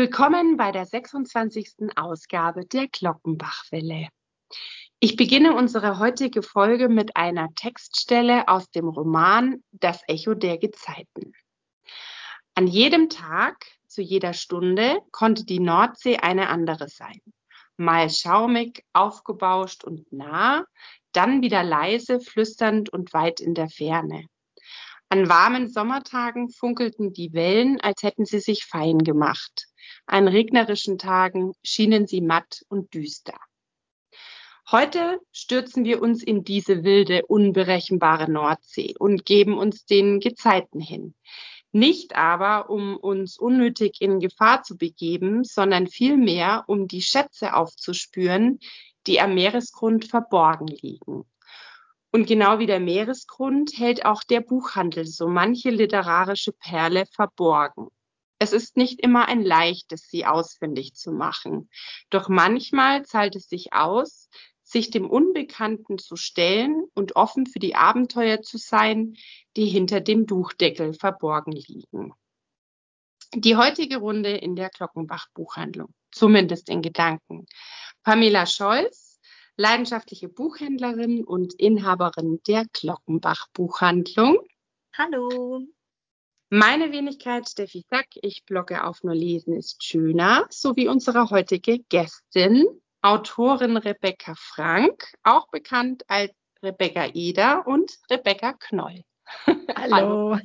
Willkommen bei der 26. Ausgabe der Glockenbachwelle. Ich beginne unsere heutige Folge mit einer Textstelle aus dem Roman Das Echo der Gezeiten. An jedem Tag, zu jeder Stunde, konnte die Nordsee eine andere sein. Mal schaumig, aufgebauscht und nah, dann wieder leise, flüsternd und weit in der Ferne. An warmen Sommertagen funkelten die Wellen, als hätten sie sich fein gemacht. An regnerischen Tagen schienen sie matt und düster. Heute stürzen wir uns in diese wilde, unberechenbare Nordsee und geben uns den Gezeiten hin. Nicht aber, um uns unnötig in Gefahr zu begeben, sondern vielmehr, um die Schätze aufzuspüren, die am Meeresgrund verborgen liegen. Und genau wie der Meeresgrund hält auch der Buchhandel so manche literarische Perle verborgen. Es ist nicht immer ein leichtes, sie ausfindig zu machen. Doch manchmal zahlt es sich aus, sich dem Unbekannten zu stellen und offen für die Abenteuer zu sein, die hinter dem Buchdeckel verborgen liegen. Die heutige Runde in der Glockenbach-Buchhandlung, zumindest in Gedanken. Pamela Scholz, leidenschaftliche Buchhändlerin und Inhaberin der Glockenbach-Buchhandlung. Hallo. Meine Wenigkeit Steffi Sack, ich blogge auf Nur Lesen ist schöner, sowie unsere heutige Gästin, Autorin Rebecca Frank, auch bekannt als Rebecca Eder und Rebecca Knoll. Hallo.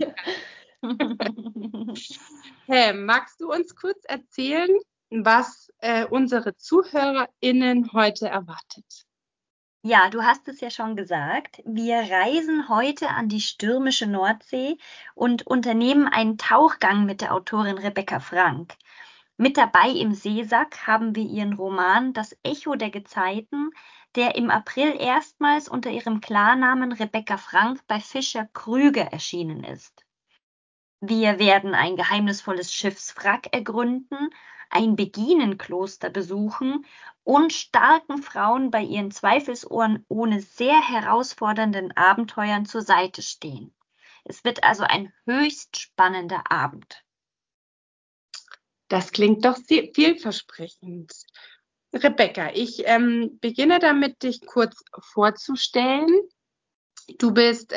Magst du uns kurz erzählen, was unsere ZuhörerInnen heute erwartet? Ja, du hast es ja schon gesagt. Wir reisen heute an die stürmische Nordsee und unternehmen einen Tauchgang mit der Autorin Rebecca Frank. Mit dabei im Seesack haben wir ihren Roman Das Echo der Gezeiten, der im April erstmals unter ihrem Klarnamen Rebecca Frank bei Fischer Krüger erschienen ist. Wir werden ein geheimnisvolles Schiffswrack ergründen, ein Beginenkloster besuchen und starken Frauen bei ihren zweifelsohne sehr herausfordernden Abenteuern zur Seite stehen. Es wird also ein höchst spannender Abend. Das klingt doch sehr vielversprechend. Rebecca, ich beginne damit, dich kurz vorzustellen. Du bist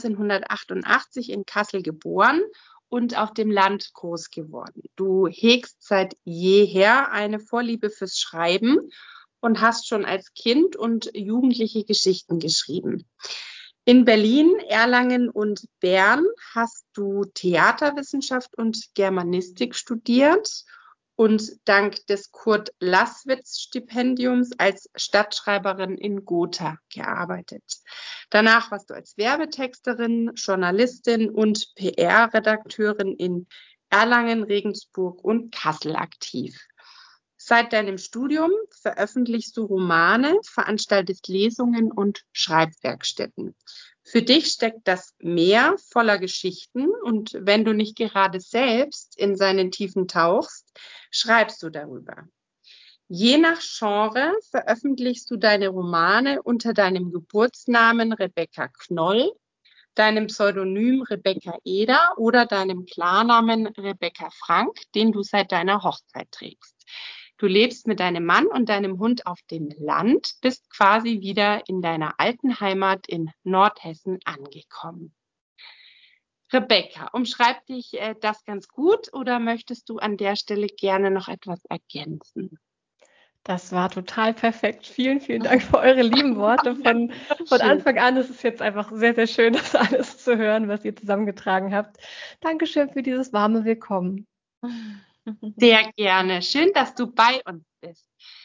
1988 in Kassel geboren und auf dem Land groß geworden. Du hegst seit jeher eine Vorliebe fürs Schreiben und hast schon als Kind und Jugendliche Geschichten geschrieben. In Berlin, Erlangen und Bern hast du Theaterwissenschaft und Germanistik studiert und dank des Kurt-Laßwitz-Stipendiums als Stadtschreiberin in Gotha gearbeitet. Danach warst du als Werbetexterin, Journalistin und PR-Redakteurin in Erlangen, Regensburg und Kassel aktiv. Seit deinem Studium veröffentlichst du Romane, veranstaltest Lesungen und Schreibwerkstätten. Für dich steckt das Meer voller Geschichten und wenn du nicht gerade selbst in seinen Tiefen tauchst, schreibst du darüber. Je nach Genre veröffentlichst du deine Romane unter deinem Geburtsnamen Rebecca Knoll, deinem Pseudonym Rebecca Eder oder deinem Klarnamen Rebecca Frank, den du seit deiner Hochzeit trägst. Du lebst mit deinem Mann und deinem Hund auf dem Land, bist quasi wieder in deiner alten Heimat in Nordhessen angekommen. Rebecca, umschreibt dich das ganz gut oder möchtest du an der Stelle gerne noch etwas ergänzen? Das war total perfekt. Vielen, vielen Dank für eure lieben Worte. Von Anfang an ist es jetzt einfach sehr, sehr schön, das alles zu hören, was ihr zusammengetragen habt. Dankeschön für dieses warme Willkommen. Sehr gerne. Schön, dass du bei uns bist.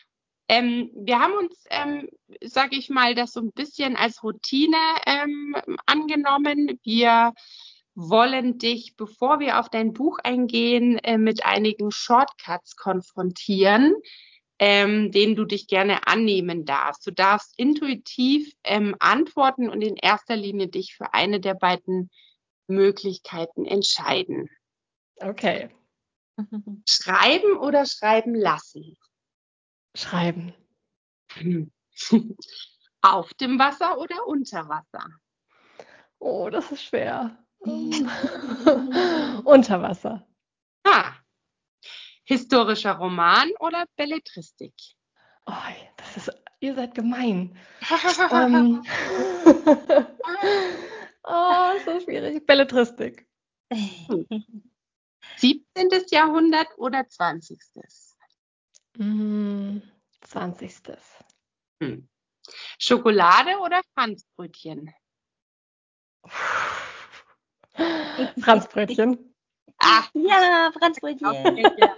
Wir haben uns, sage ich mal, das so ein bisschen als Routine angenommen. Wir wollen dich, bevor wir auf dein Buch eingehen, mit einigen Shortcuts konfrontieren, denen du dich gerne annehmen darfst. Du darfst intuitiv antworten und in erster Linie dich für eine der beiden Möglichkeiten entscheiden. Okay. Schreiben oder schreiben lassen? Schreiben. Auf dem Wasser oder unter Wasser? Oh, das ist schwer. Unter Wasser. Historischer Roman oder Belletristik? Oh, ihr seid gemein. Ähm, oh, so schwierig. Belletristik. 17. Jahrhundert oder 20.? 20. Hm. Schokolade oder Franzbrötchen? Franzbrötchen. Ach, Ja, Franzbrötchen. ja.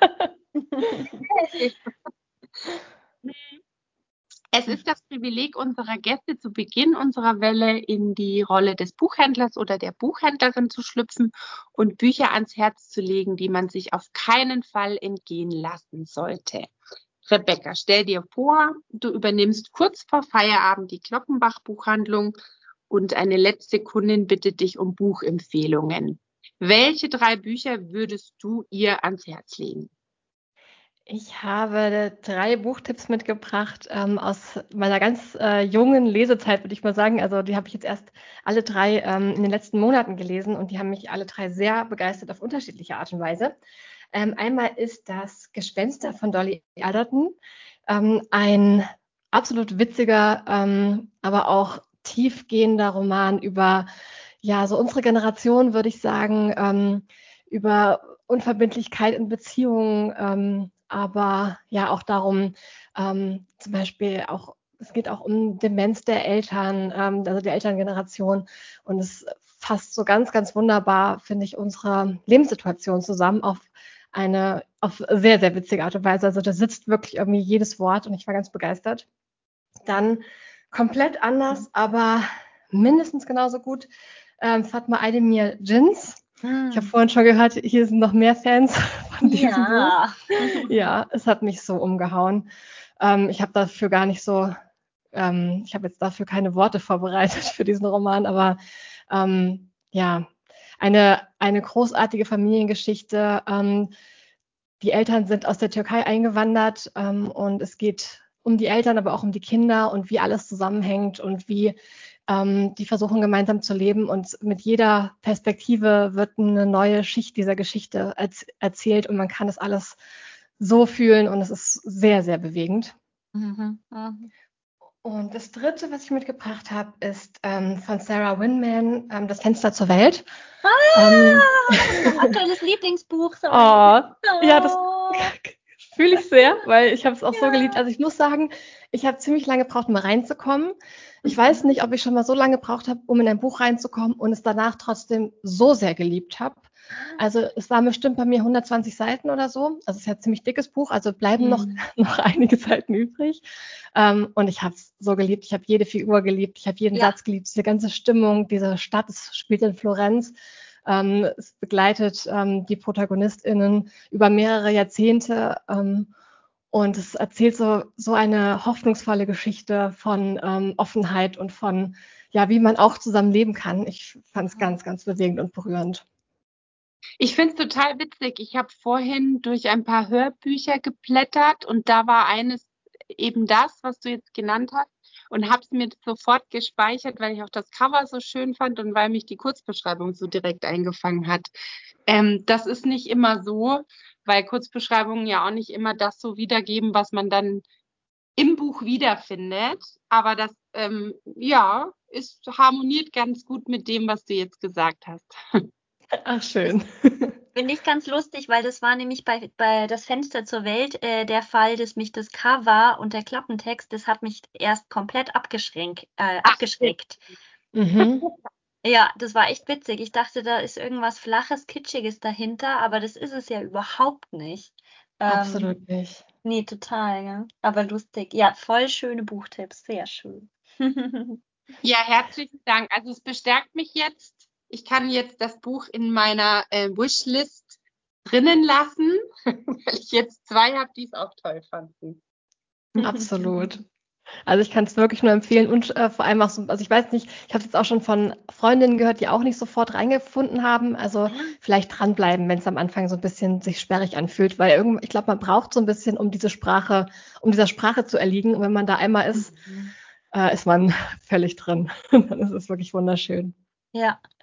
Es ist das Privileg unserer Gäste, zu Beginn unserer Welle in die Rolle des Buchhändlers oder der Buchhändlerin zu schlüpfen und Bücher ans Herz zu legen, die man sich auf keinen Fall entgehen lassen sollte. Rebecca, stell dir vor, du übernimmst kurz vor Feierabend die Glockenbach-Buchhandlung und eine letzte Kundin bittet dich um Buchempfehlungen. Welche 3 Bücher würdest du ihr ans Herz legen? Ich habe 3 Buchtipps mitgebracht aus meiner ganz jungen Lesezeit, würde ich mal sagen. Also die habe ich jetzt erst alle 3 in den letzten Monaten gelesen und die haben mich alle 3 sehr begeistert auf unterschiedliche Art und Weise. Einmal ist das Gespenster von Dolly Alderton, ein absolut witziger, aber auch tiefgehender Roman über, ja, so unsere Generation, würde ich sagen, über Unverbindlichkeit in Beziehungen, aber ja auch darum, zum Beispiel auch, es geht auch um Demenz der Eltern, also der Elterngeneration. Und es fasst so ganz, ganz wunderbar, finde ich, unsere Lebenssituation zusammen auf sehr, sehr witzige Art und Weise. Also da sitzt wirklich irgendwie jedes Wort und ich war ganz begeistert. Dann komplett anders, aber mindestens genauso gut, Fatma Aydemir Jins. Ich habe vorhin schon gehört, hier sind noch mehr Fans von diesem Buch. Ja, es hat mich so umgehauen. Ich habe dafür gar nicht so, ich habe jetzt dafür keine Worte vorbereitet für diesen Roman, aber ja, eine großartige Familiengeschichte. Die Eltern sind aus der Türkei eingewandert und es geht um die Eltern, aber auch um die Kinder und wie alles zusammenhängt und wie die versuchen gemeinsam zu leben. Und mit jeder Perspektive wird eine neue Schicht dieser Geschichte erzählt und man kann das alles so fühlen und es ist sehr, sehr bewegend. Und das Dritte, was ich mitgebracht habe, ist von Sarah Winman, Das Fenster zur Welt. Aktuelles Lieblingsbuch. Oh, ja, das fühle ich sehr, weil ich habe es auch so geliebt. Also ich muss sagen, ich habe ziemlich lange gebraucht, um reinzukommen. Ich weiß nicht, ob ich schon mal so lange gebraucht habe, um in ein Buch reinzukommen und es danach trotzdem so sehr geliebt habe. Also es waren bestimmt bei mir 120 Seiten oder so. Also es ist ja ein ziemlich dickes Buch, also bleiben noch einige Seiten übrig. Und ich habe es so geliebt. Ich habe jede Figur geliebt. Ich habe jeden Satz geliebt. Diese ganze Stimmung, diese Stadt, es spielt in Florenz. Es begleitet die ProtagonistInnen über mehrere Jahrzehnte und es erzählt so eine hoffnungsvolle Geschichte von Offenheit und von, ja, wie man auch zusammen leben kann. Ich fand es ganz, ganz bewegend und berührend. Ich finde es total witzig. Ich habe vorhin durch ein paar Hörbücher geblättert und da war eines eben das, was du jetzt genannt hast und habe es mir sofort gespeichert, weil ich auch das Cover so schön fand und weil mich die Kurzbeschreibung so direkt eingefangen hat. Das ist nicht immer so, weil Kurzbeschreibungen ja auch nicht immer das so wiedergeben, was man dann im Buch wiederfindet. Aber das, ja, harmoniert ganz gut mit dem, was du jetzt gesagt hast. Ach, schön. Finde ich ganz lustig, weil das war nämlich bei Das Fenster zur Welt der Fall, dass mich das Cover und der Klappentext, das hat mich erst komplett abgeschreckt. Ja, das war echt witzig. Ich dachte, da ist irgendwas Flaches, Kitschiges dahinter, aber das ist es ja überhaupt nicht. Absolut nicht. Nee, total, ja. Aber lustig. Ja, voll schöne Buchtipps. Sehr schön. Ja, herzlichen Dank. Also es bestärkt mich jetzt. Ich kann jetzt das Buch in meiner Wishlist drinnen lassen, weil ich jetzt 2 habe, die es auch toll fanden. Absolut. Also ich kann es wirklich nur empfehlen und vor allem auch so, also ich weiß nicht, ich habe es jetzt auch schon von Freundinnen gehört, die auch nicht sofort reingefunden haben. Also vielleicht dranbleiben, wenn es am Anfang so ein bisschen sich sperrig anfühlt, weil ich glaube, man braucht so ein bisschen, um dieser Sprache zu erliegen. Und wenn man da einmal ist, ist man völlig drin. Dann ist es wirklich wunderschön. Ja,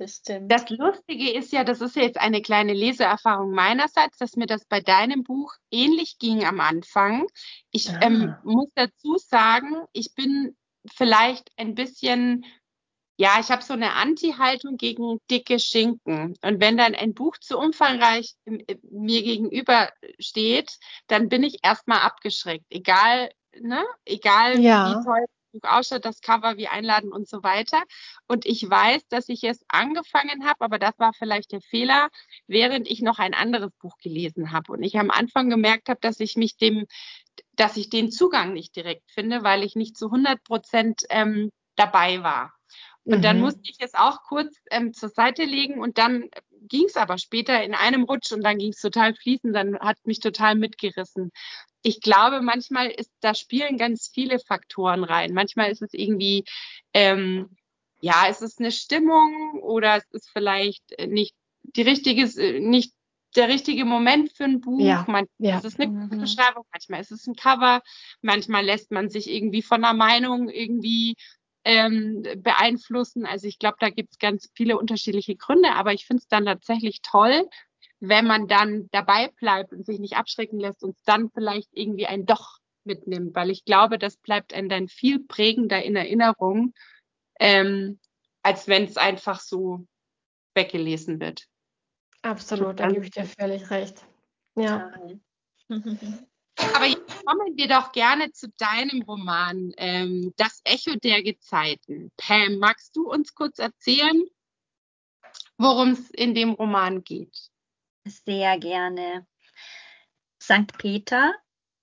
Das stimmt. Das Lustige ist ja, das ist ja jetzt eine kleine Leseerfahrung meinerseits, dass mir das bei deinem Buch ähnlich ging am Anfang. Ich muss dazu sagen, ich bin vielleicht ein bisschen, ja, ich habe so eine Anti-Haltung gegen dicke Schinken. Und wenn dann ein Buch zu umfangreich mir gegenüber steht, dann bin ich erstmal abgeschreckt. Egal, ne? Egal wie toll das Buch ausschaut, das Cover, wie einladend und so weiter. Und ich weiß, dass ich es angefangen habe, aber das war vielleicht der Fehler, während ich noch ein anderes Buch gelesen habe. Und ich am Anfang gemerkt habe, dass ich den Zugang nicht direkt finde, weil ich nicht zu 100% dabei war. Und dann musste ich es auch kurz zur Seite legen und dann ging es aber später in einem Rutsch und dann ging es total fließend, dann hat mich total mitgerissen. Ich glaube, manchmal da spielen ganz viele Faktoren rein. Manchmal ist es irgendwie, ja, es ist eine Stimmung oder es ist vielleicht nicht nicht der richtige Moment für ein Buch. Manchmal ist es eine Beschreibung, manchmal ist es ein Cover, manchmal lässt man sich irgendwie von einer Meinung irgendwie beeinflussen. Also ich glaube, da gibt es ganz viele unterschiedliche Gründe, aber ich finde es dann tatsächlich toll, wenn man dann dabei bleibt und sich nicht abschrecken lässt und dann vielleicht irgendwie ein Doch mitnimmt, weil ich glaube, das bleibt einem dann viel prägender in Erinnerung, als wenn es einfach so weggelesen wird. Absolut, da gebe ich dir völlig recht. Ja. Aber jetzt kommen wir doch gerne zu deinem Roman, Das Echo der Gezeiten. Pam, magst du uns kurz erzählen, worum es in dem Roman geht? Sehr gerne. St. Peter,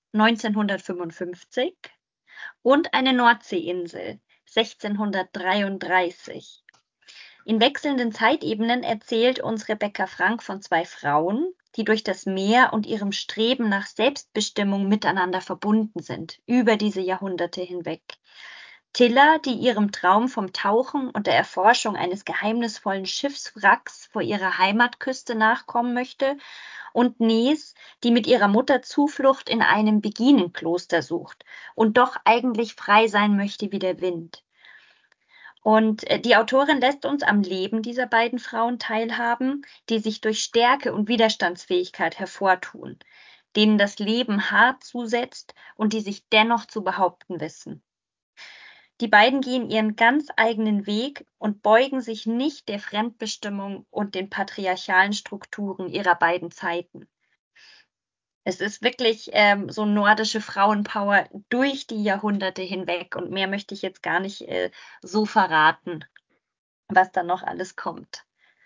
1955 und eine Nordseeinsel, 1633. In wechselnden Zeitebenen erzählt uns Rebecca Frank von zwei Frauen, die durch das Meer und ihrem Streben nach Selbstbestimmung miteinander verbunden sind, über diese Jahrhunderte hinweg. Tilla, die ihrem Traum vom Tauchen und der Erforschung eines geheimnisvollen Schiffswracks vor ihrer Heimatküste nachkommen möchte, und Nes, die mit ihrer Mutter Zuflucht in einem Beginenkloster sucht und doch eigentlich frei sein möchte wie der Wind. Und die Autorin lässt uns am Leben dieser beiden Frauen teilhaben, die sich durch Stärke und Widerstandsfähigkeit hervortun, denen das Leben hart zusetzt und die sich dennoch zu behaupten wissen. Die beiden gehen ihren ganz eigenen Weg und beugen sich nicht der Fremdbestimmung und den patriarchalen Strukturen ihrer beiden Zeiten. Es ist wirklich so nordische Frauenpower durch die Jahrhunderte hinweg und mehr möchte ich jetzt gar nicht so verraten, was da noch alles kommt.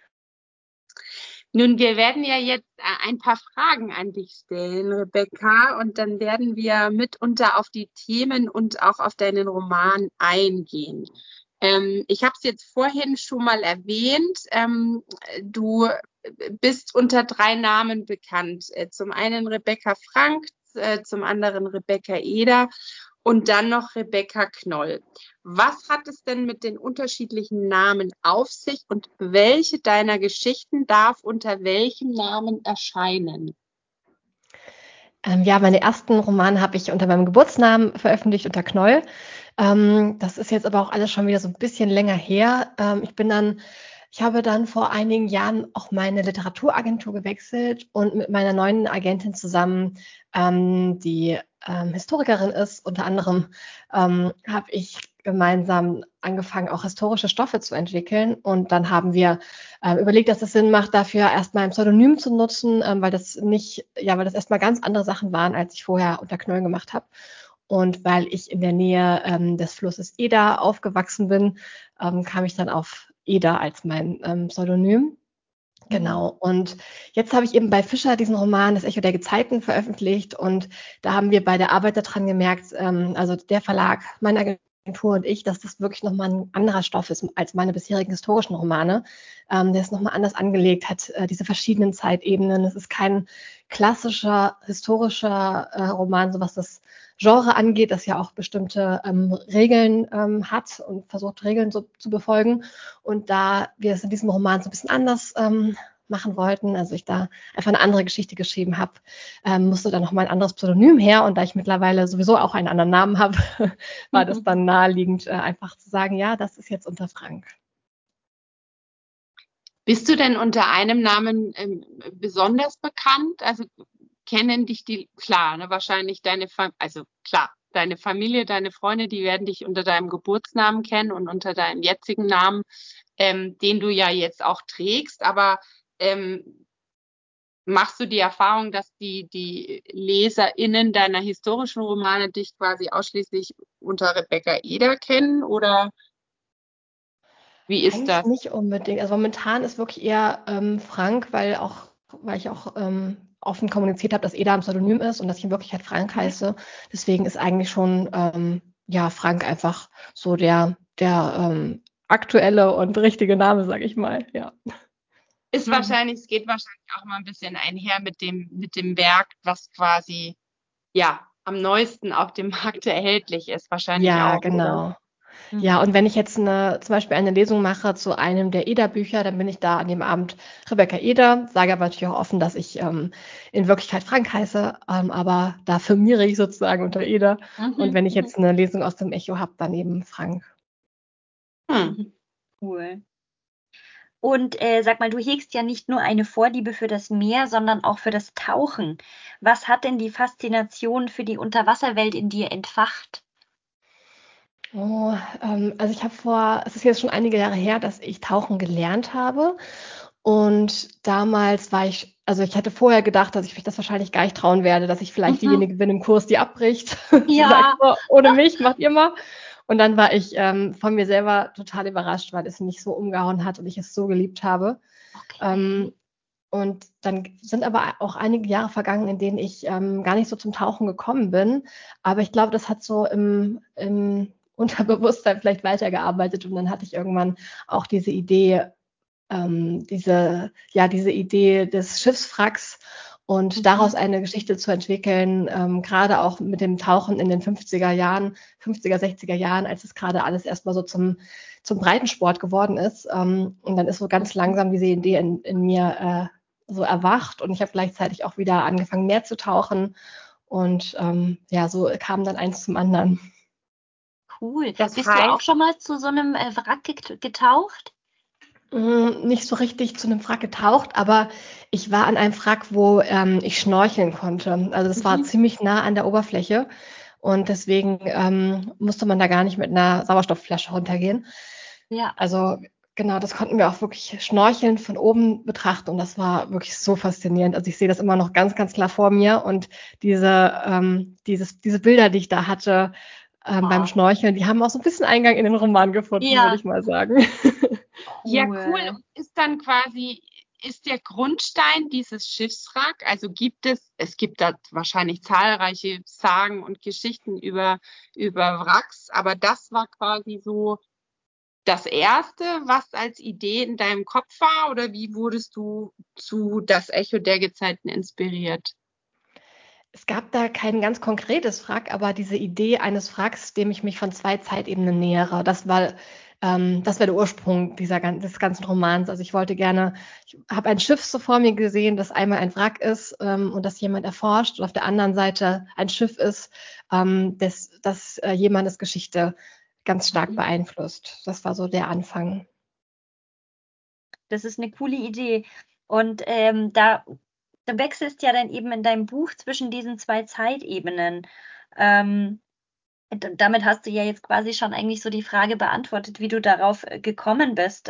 Nun, wir werden ja jetzt ein paar Fragen an dich stellen, Rebecca, und dann werden wir mitunter auf die Themen und auch auf deinen Roman eingehen. Ich habe es jetzt vorhin schon mal erwähnt. Du bist unter 3 Namen bekannt. Zum einen Rebecca Frank, zum anderen Rebecca Eder und dann noch Rebecca Knoll. Was hat es denn mit den unterschiedlichen Namen auf sich und welche deiner Geschichten darf unter welchem Namen erscheinen? Ja, meine ersten Romane habe ich unter meinem Geburtsnamen veröffentlicht, unter Knoll. Das ist jetzt aber auch alles schon wieder so ein bisschen länger her. Ich habe dann vor einigen Jahren auch meine Literaturagentur gewechselt und mit meiner neuen Agentin zusammen, die Historikerin ist. Unter anderem habe ich gemeinsam angefangen, auch historische Stoffe zu entwickeln. Und dann haben wir überlegt, dass es Sinn macht, dafür erstmal ein Pseudonym zu nutzen, weil das erstmal ganz andere Sachen waren, als ich vorher unter Knoll gemacht habe. Und weil ich in der Nähe des Flusses Eder aufgewachsen bin, kam ich dann auf Eder als mein Pseudonym. Genau. Und jetzt habe ich eben bei Fischer diesen Roman Das Echo der Gezeiten veröffentlicht und da haben wir bei der Arbeit daran gemerkt, also der Verlag, meine Agentur und ich, dass das wirklich nochmal ein anderer Stoff ist als meine bisherigen historischen Romane. Der ist nochmal anders angelegt, hat diese verschiedenen Zeitebenen. Es ist kein klassischer historischer Roman, so was das Genre angeht, das ja auch bestimmte Regeln hat und versucht, Regeln so zu befolgen. Und da wir es in diesem Roman so ein bisschen anders machen wollten, also ich da einfach eine andere Geschichte geschrieben habe, musste dann nochmal ein anderes Pseudonym her. Und da ich mittlerweile sowieso auch einen anderen Namen habe, war das dann naheliegend, einfach zu sagen, ja, das ist jetzt unter Frank. Bist du denn unter einem Namen besonders bekannt? Also kennen dich klar, ne, wahrscheinlich deine Familie, deine Freunde, die werden dich unter deinem Geburtsnamen kennen und unter deinem jetzigen Namen, den du ja jetzt auch trägst, aber machst du die Erfahrung, dass die LeserInnen deiner historischen Romane dich quasi ausschließlich unter Rebecca Eder kennen oder wie ist Eigentlich das? nicht unbedingt. Also momentan ist wirklich eher Frank, weil ich auch offen kommuniziert habe, dass Eda ein Pseudonym ist und dass ich in Wirklichkeit Frank heiße. Deswegen ist eigentlich schon ja Frank einfach so der aktuelle und richtige Name, sage ich mal. Ja. Es geht wahrscheinlich auch mal ein bisschen einher mit dem Werk, was quasi ja am neuesten auf dem Markt erhältlich ist, wahrscheinlich Ja, auch, oder? genau. Ja, und wenn ich jetzt zum Beispiel eine Lesung mache zu einem der Eder-Bücher, dann bin ich da an dem Abend Rebecca Eder, sage aber natürlich auch offen, dass ich in Wirklichkeit Frank heiße, aber da firmiere ich sozusagen unter Eder. Und wenn ich jetzt eine Lesung aus dem Echo habe, dann eben Frank. Cool. Und sag mal, du hegst ja nicht nur eine Vorliebe für das Meer, sondern auch für das Tauchen. Was hat denn die Faszination für die Unterwasserwelt in dir entfacht? Oh, also es ist jetzt schon einige Jahre her, dass ich tauchen gelernt habe. Und damals also ich hatte vorher gedacht, dass ich mich das wahrscheinlich gar nicht trauen werde, dass ich vielleicht diejenige bin im Kurs, die abbricht, die sagt, Ja. so, ohne mich, macht ihr mal. Und dann war ich von mir selber total überrascht, weil es mich so umgehauen hat und ich es so geliebt habe. Okay. Und dann sind aber auch einige Jahre vergangen, in denen ich gar nicht so zum Tauchen gekommen bin. Aber ich glaube, das hat so im Unterbewusstsein vielleicht weitergearbeitet. Und dann hatte ich irgendwann auch diese Idee, diese Idee des Schiffswracks und daraus eine Geschichte zu entwickeln, gerade auch mit dem Tauchen in den 50er Jahren, 50er, 60er Jahren, als es gerade alles erstmal so zum Breitensport geworden ist. Und dann ist so ganz langsam diese Idee in mir so erwacht und ich habe gleichzeitig auch wieder angefangen, mehr zu tauchen. Und ja, so kam dann eins zum anderen. Cool. Das Bist du auch heißt, schon mal zu so einem Wrack getaucht? Nicht so richtig zu einem Wrack getaucht, aber ich war an einem Wrack, wo ich schnorcheln konnte. Also das war ziemlich nah an der Oberfläche und deswegen musste man da gar nicht mit einer Sauerstoffflasche runtergehen. Ja. Also genau, das konnten wir auch wirklich schnorchelnd von oben betrachten und das war wirklich so faszinierend. Also ich sehe das immer noch ganz, ganz klar vor mir und diese Bilder, die ich da hatte beim Schnorcheln, die haben auch so ein bisschen Eingang in den Roman gefunden, würde Ja, ich mal sagen. ja, cool. cool. Ist dann quasi, ist der Grundstein dieses Schiffswrack, also es gibt da wahrscheinlich zahlreiche Sagen und Geschichten über Wracks, aber das war quasi so das Erste, was als Idee in deinem Kopf war, oder wie wurdest du zu Das Echo der Gezeiten inspiriert? Es gab da kein ganz konkretes Wrack, aber diese Idee eines Wracks, dem ich mich von 2 Zeitebenen nähere, das war der Ursprung des ganzen Romans. Also ich habe ein Schiff so vor mir gesehen, das einmal ein Wrack ist und das jemand erforscht und auf der anderen Seite ein Schiff ist, das jemandes Geschichte ganz stark beeinflusst. Das war so der Anfang. Das ist eine coole Idee. Und da wechselst ja dann eben in deinem Buch zwischen diesen zwei Zeitebenen. Ähm, Damit hast du ja jetzt quasi schon eigentlich so die Frage beantwortet, wie du darauf gekommen bist.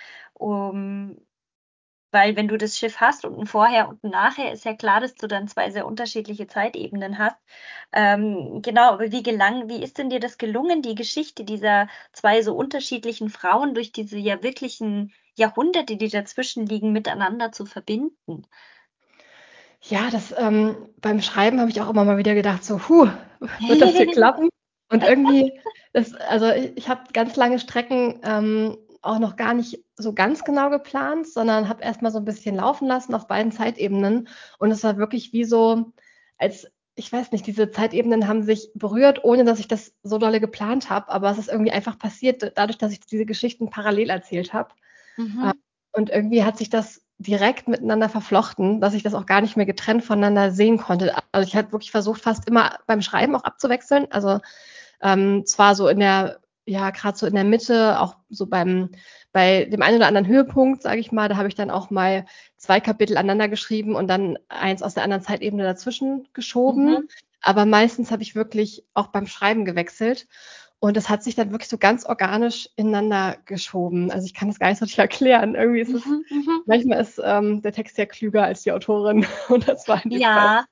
Weil wenn du das Schiff hast und ein Vorher und ein Nachher, ist ja klar, dass du dann zwei sehr unterschiedliche Zeitebenen hast. Genau, aber wie ist denn dir das gelungen, die Geschichte dieser zwei so unterschiedlichen Frauen durch diese ja wirklichen Jahrhunderte, die dazwischen liegen, miteinander zu verbinden? Ja, beim Schreiben habe ich auch immer mal wieder gedacht, so, wird das hier klappen? Und irgendwie, also ich habe ganz lange Strecken auch noch gar nicht so ganz genau geplant, sondern habe erst mal so ein bisschen laufen lassen auf beiden Zeitebenen. Und es war wirklich wie so, ich weiß nicht, diese Zeitebenen haben sich berührt, ohne dass ich das so dolle geplant habe. Aber es ist irgendwie einfach passiert, dadurch, dass ich diese Geschichten parallel erzählt habe. Und irgendwie hat sich das direkt miteinander verflochten, dass ich das auch gar nicht mehr getrennt voneinander sehen konnte. Also ich habe wirklich versucht, fast immer beim Schreiben auch abzuwechseln. Also zwar so ja, gerade so in der Mitte, auch so bei dem einen oder anderen Höhepunkt, sage ich mal, da habe ich dann auch mal 2 Kapitel aneinander geschrieben und dann eins aus der anderen Zeitebene dazwischen geschoben. Aber meistens habe ich wirklich auch beim Schreiben gewechselt und das hat sich dann wirklich so ganz organisch ineinander geschoben. Also, ich kann das gar nicht so richtig erklären. Irgendwie ist es manchmal ist, der Text ja klüger als die Autorin und das war in dem Fall. Ja,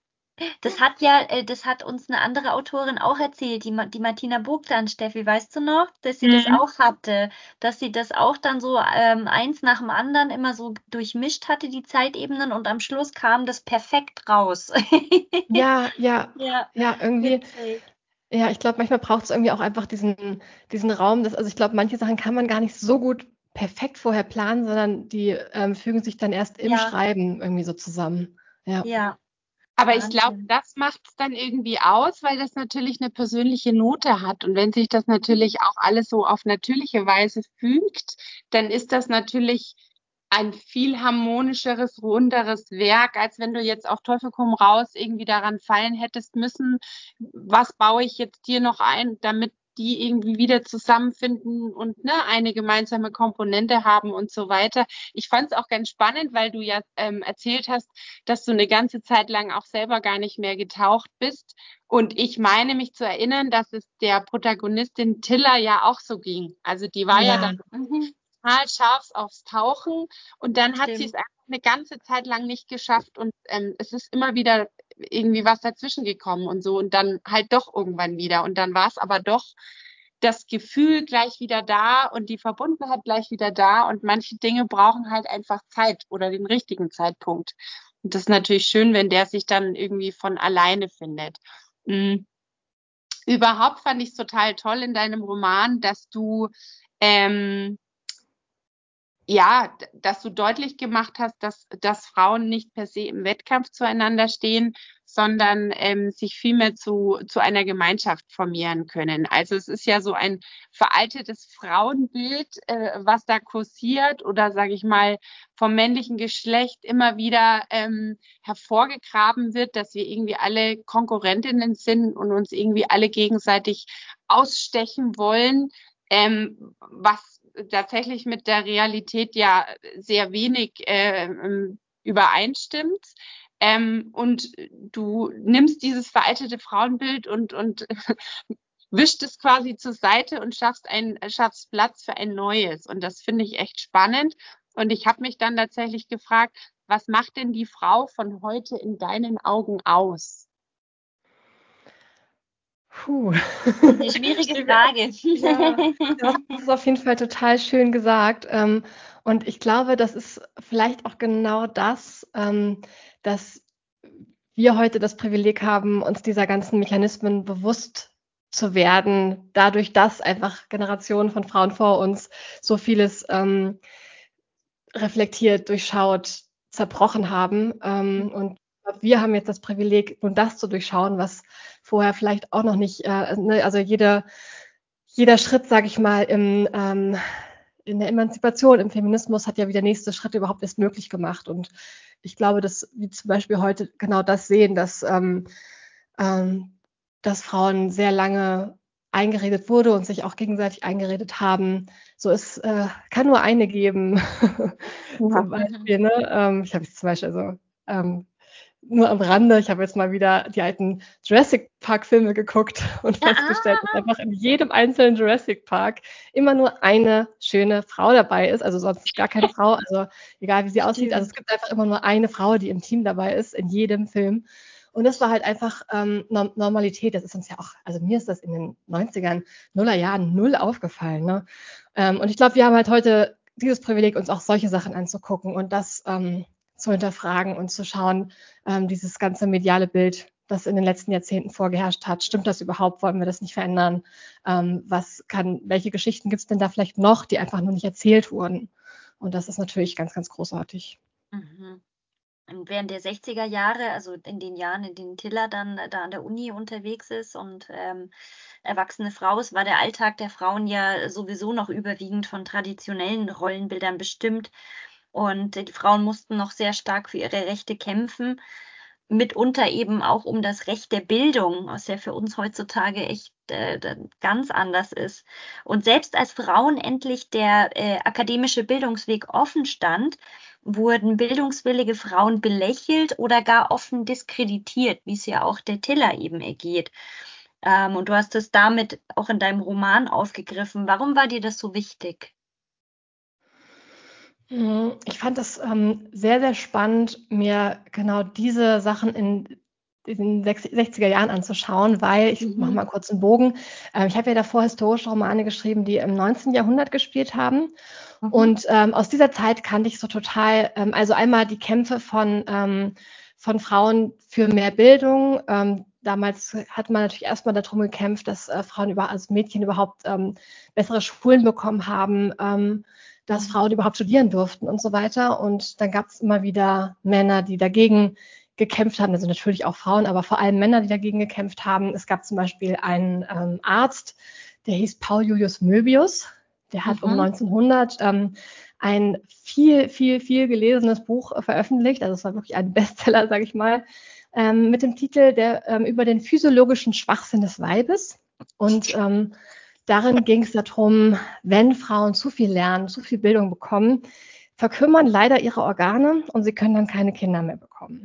das hat uns eine andere Autorin auch erzählt, die Martina Bogdan, Steffi, weißt du noch, dass sie das auch hatte, dass sie das auch dann so eins nach dem anderen immer so durchmischt hatte, die Zeitebenen, und am Schluss kam das perfekt raus. Ja, ja, Ja, ja, irgendwie witzig. ja, ich glaube, manchmal braucht's irgendwie auch einfach diesen Raum, also, ich glaube, manche Sachen kann man gar nicht so gut perfekt vorher planen, sondern die, fügen sich dann erst im Ja, Schreiben irgendwie so zusammen. Ja. ja, Aber ich glaube, Wahnsinn. das macht es dann irgendwie aus, weil das natürlich eine persönliche Note hat. Und wenn sich das natürlich auch alles so auf natürliche Weise fügt, dann ist das natürlich ein viel harmonischeres, runderes Werk, als wenn du jetzt auf Teufel komm raus irgendwie daran fallen hättest müssen, was baue ich jetzt hier noch ein, damit die irgendwie wieder zusammenfinden und ne, eine gemeinsame Komponente haben und so weiter. Ich fand es auch ganz spannend, weil du ja erzählt hast, dass du eine ganze Zeit lang auch selber gar nicht mehr getaucht bist. Und ich meine mich zu erinnern, dass es der Protagonistin Tiller ja auch so ging. Also die war ja dann Ja, total scharf aufs Tauchen und dann hat sie es Stimmt. einfach eine ganze Zeit lang nicht geschafft und es ist immer wieder irgendwie was dazwischen gekommen und so und dann halt doch irgendwann wieder und dann war es aber doch das Gefühl gleich wieder da und die Verbundenheit gleich wieder da und manche Dinge brauchen halt einfach Zeit oder den richtigen Zeitpunkt. Und das ist natürlich schön, wenn der sich dann irgendwie von alleine findet. Mhm. Überhaupt fand ich es total toll in deinem Roman, dass du ähm, ja, dass du deutlich gemacht hast, dass Frauen nicht per se im Wettkampf zueinander stehen, sondern sich vielmehr zu einer Gemeinschaft formieren können. Also es ist ja so ein veraltetes Frauenbild, was da kursiert oder sage ich mal vom männlichen Geschlecht immer wieder hervorgegraben wird, dass wir irgendwie alle Konkurrentinnen sind und uns irgendwie alle gegenseitig ausstechen wollen, was tatsächlich mit der Realität ja sehr wenig übereinstimmt. Und du nimmst dieses veraltete Frauenbild und wischt es quasi zur Seite und schaffst Platz für ein neues. Und das finde ich echt spannend. Und ich habe mich dann tatsächlich gefragt, was macht denn die Frau von heute in deinen Augen aus? puh. Eine schwierige Frage. Ja, das ist auf jeden Fall total schön gesagt. Und ich glaube, das ist vielleicht auch genau das, dass wir heute das Privileg haben, uns dieser ganzen Mechanismen bewusst zu werden, dadurch, dass einfach Generationen von Frauen vor uns so vieles reflektiert, durchschaut, zerbrochen haben. Und wir haben jetzt das Privileg, nun das zu durchschauen, was vorher vielleicht auch noch nicht, ne, also jeder Schritt, sage ich mal, in der Emanzipation, im Feminismus hat ja wieder nächste Schritte überhaupt erst möglich gemacht. Und ich glaube, dass wir zum Beispiel heute genau das sehen, ähm, dass Frauen sehr lange eingeredet wurde und sich auch gegenseitig eingeredet haben. So, es kann nur eine geben, Ja. zum Beispiel. Ne? Ich habe jetzt zum Beispiel, also nur am Rande, ich habe jetzt mal wieder die alten Jurassic Park-Filme geguckt und festgestellt, dass Ah, einfach in jedem einzelnen Jurassic Park immer nur eine schöne Frau dabei ist, also sonst gar keine Frau, also egal wie sie aussieht. Also es stimmt. gibt einfach immer nur eine Frau, die im Team dabei ist, in jedem Film. Und das war halt einfach Normalität. Das ist uns ja auch, also mir ist das in den 90ern, Nullerjahren null aufgefallen. Ne? Und ich glaube, wir haben halt heute dieses Privileg, uns auch solche Sachen anzugucken und das zu hinterfragen und zu schauen, dieses ganze mediale Bild, das in den letzten Jahrzehnten vorgeherrscht hat. Stimmt das überhaupt? Wollen wir das nicht verändern? Welche Geschichten gibt es denn da vielleicht noch, die einfach nur nicht erzählt wurden? Und das ist natürlich ganz, ganz großartig. Mhm. Und während der 60er Jahre, also in den Jahren, in denen Tiller dann da an der Uni unterwegs ist und erwachsene Frau ist, war der Alltag der Frauen ja sowieso noch überwiegend von traditionellen Rollenbildern bestimmt. Und die Frauen mussten noch sehr stark für ihre Rechte kämpfen. mitunter eben auch um das Recht der Bildung, was ja für uns heutzutage echt ganz anders ist. Und selbst als Frauen endlich der akademische Bildungsweg offen stand, wurden bildungswillige Frauen belächelt oder gar offen diskreditiert, wie es ja auch der Tiller eben ergeht. Und du hast es damit auch in deinem Roman aufgegriffen. Warum war dir das so wichtig? Ich fand das sehr, sehr spannend, mir genau diese Sachen in den 60er Jahren anzuschauen, weil ich mache mal kurz einen Bogen. Ich habe ja davor historische Romane geschrieben, die im 19. Jahrhundert gespielt haben. Und aus dieser Zeit kannte ich so total, also einmal die Kämpfe von Frauen für mehr Bildung. Damals hat man natürlich erstmal darum gekämpft, dass also Mädchen überhaupt bessere Schulen bekommen haben, dass Frauen überhaupt studieren durften und so weiter. Und dann gab es immer wieder Männer, die dagegen gekämpft haben, also natürlich auch Frauen, aber vor allem Männer, die dagegen gekämpft haben. Es gab zum Beispiel einen Arzt, der hieß Paul Julius Möbius. Der hat um 1900 ein viel, viel, viel gelesenes Buch veröffentlicht. Also es war wirklich ein Bestseller, sage ich mal, mit dem Titel über den physiologischen Schwachsinn des Weibes. Und darin ging es darum, wenn Frauen zu viel lernen, zu viel Bildung bekommen, verkümmern leider ihre Organe und sie können dann keine Kinder mehr bekommen.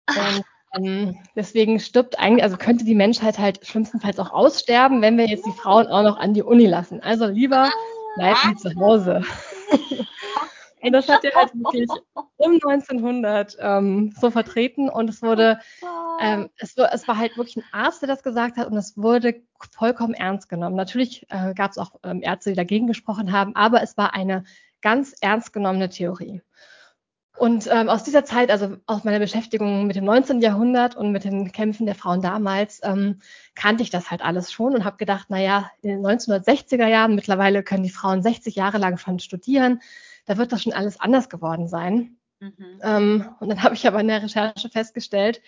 Und deswegen also könnte die Menschheit halt schlimmstenfalls auch aussterben, wenn wir jetzt die Frauen auch noch an die Uni lassen. Also lieber bleiben die zu Hause. Und das hat er halt wirklich um 1900 so vertreten und es war halt wirklich ein Arzt, der das gesagt hat und es wurde vollkommen ernst genommen. Natürlich gab es auch Ärzte, die dagegen gesprochen haben, aber es war eine ganz ernst genommene Theorie. Und aus dieser Zeit, also aus meiner Beschäftigung mit dem 19. Jahrhundert und mit den Kämpfen der Frauen damals, kannte ich das halt alles schon und habe gedacht, naja, in den 1960er Jahren, mittlerweile können die Frauen 60 Jahre lang schon studieren, da wird das schon alles anders geworden sein. Und dann habe ich aber in der Recherche festgestellt,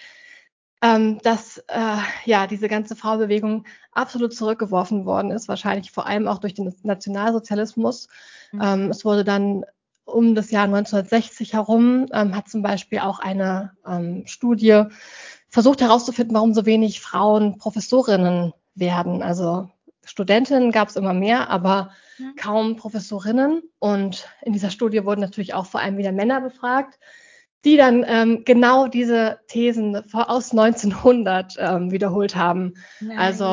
dass diese ganze Frauenbewegung absolut zurückgeworfen worden ist, wahrscheinlich vor allem auch durch den Nationalsozialismus. Es wurde dann um das Jahr 1960 herum, hat zum Beispiel auch eine Studie versucht herauszufinden, warum so wenig Frauen Professorinnen werden. Also Studentinnen gab es immer mehr, aber kaum Professorinnen. Und in dieser Studie wurden natürlich auch vor allem wieder Männer befragt, die dann genau diese Thesen aus 1900 wiederholt haben. Nein. Also